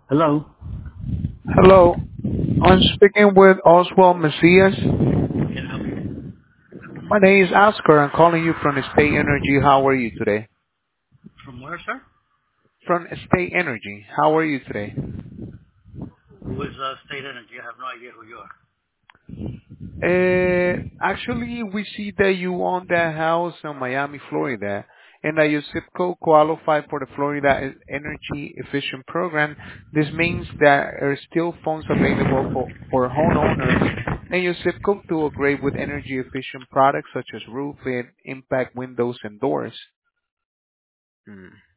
Hello. Hello, I'm speaking with Oswald Macias. Can I help you? My name is Oscar. I'm calling you from State Energy. How are you today? From where, sir? From State Energy. How are you today? Who is State Energy? I have no idea who you are. Actually, we see that you own that house in Miami, Florida, and that your zip code qualify for the Florida Energy Efficient Program. This means that there are still funds available for homeowners and your zip code to upgrade with energy efficient products such as roofing, impact windows, and doors.